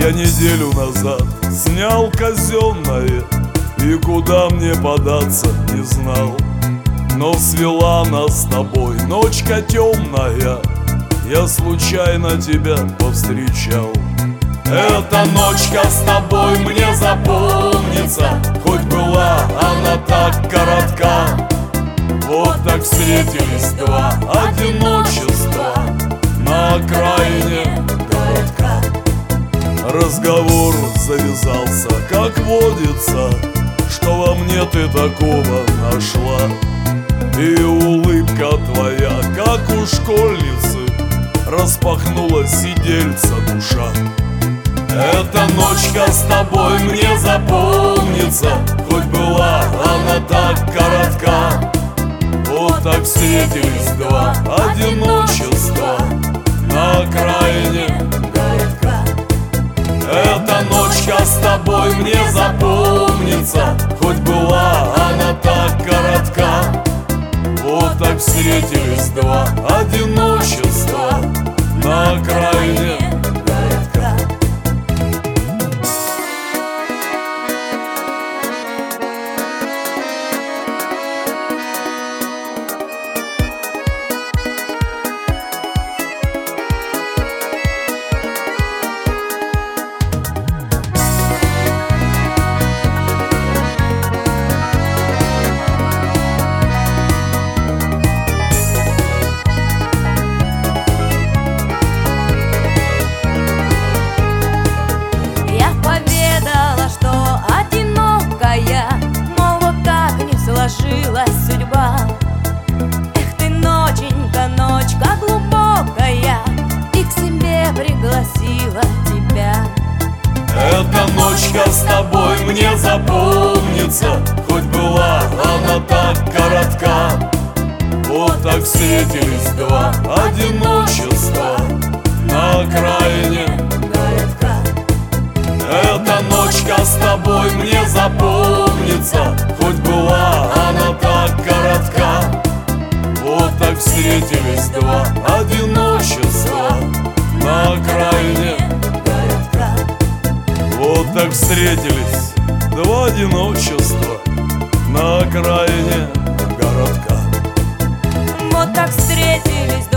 Я неделю назад снял казенное, и куда мне податься не знал. Но свела нас с тобой ночка темная, я случайно тебя повстречал. Эта ночка с тобой мне запомнится, хоть была она так коротка. Вот так встретились два одиночества на окраине городка. Разговор завязался, как водится, что во мне ты такого нашла. И улыбка твоя, как у школьницы, распахнула сидельца душа. Эта ночка с тобой мне запомнится, хоть была она так коротка. Вот так встретились два одиночества на окраине городка. Эта ночка с тобой мне запомнится, хоть была она так коротка. Вот так встретились два одиночества на окраине городка. Сложилась судьба. Эх ты, ноченька, ночка глубокая, и к себе пригласила тебя. Эта ночка с тобой мне запомнится, хоть была она так коротка. Вот так встретились два одиночества на окраине городка. Эта ночка с тобой мне запомнится, хоть была она так коротка. Вот так встретились два одиночества на окраине городка. Вот так встретились два одиночества на окраине городка. Вот так встретились